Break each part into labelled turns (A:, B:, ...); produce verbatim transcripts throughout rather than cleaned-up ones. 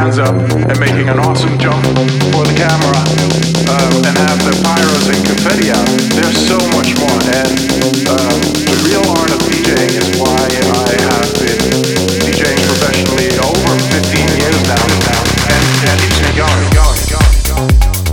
A: hands up and making an awesome jump for the camera, um, and have the pyros and confetti out. There's so much more, and um, the real art of DJing is why I have been DJing professionally over fifteen years now, now and, and keeps me going, going, going, going.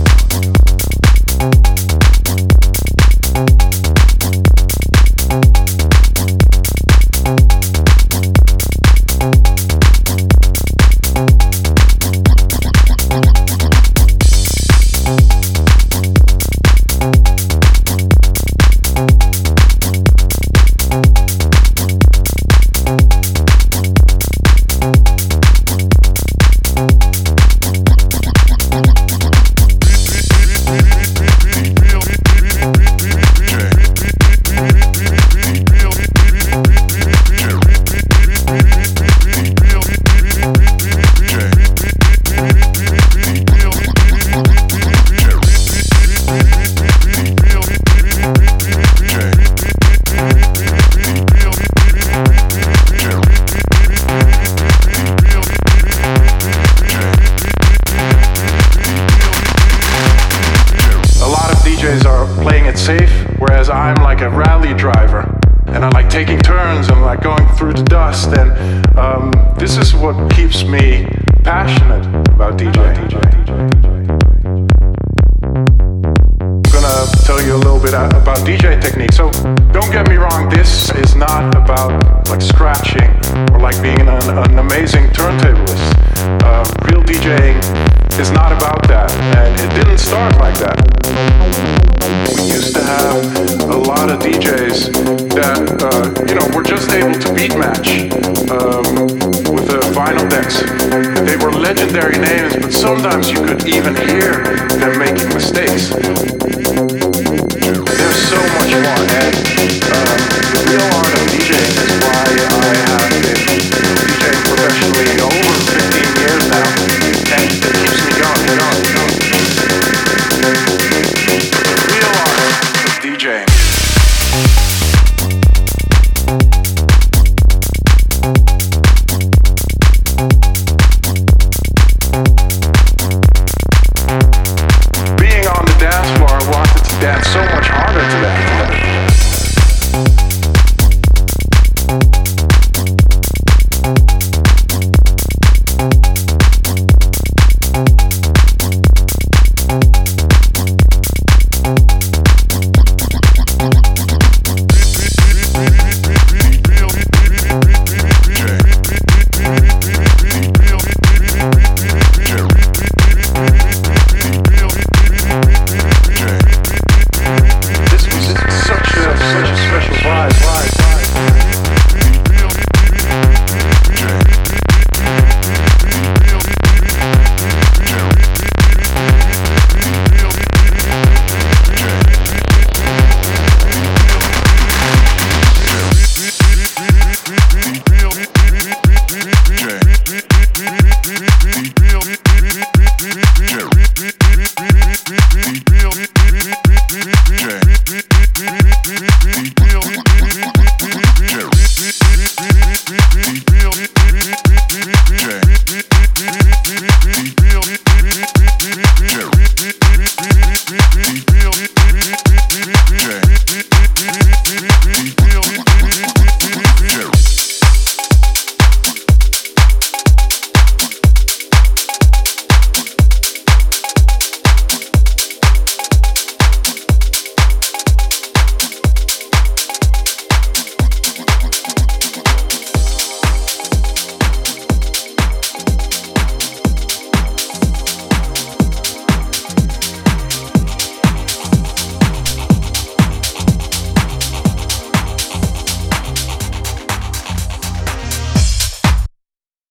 A: Safe, whereas I'm like a rally driver, and I like taking turns and like going through the dust, and um, this is what keeps me passionate about DJing. I'm gonna tell you a little bit about D J technique. So don't get me wrong, this is not about like scratching or like being an, an amazing turntablist. Uh, real DJing is not about that, and it didn't start like that. We used to have a lot of D Js that, uh, you know, were just able to beat match um, with the vinyl decks. They were legendary names, but sometimes you could even hear them making mistakes. There's so much more, and um, the real art of DJing is why I have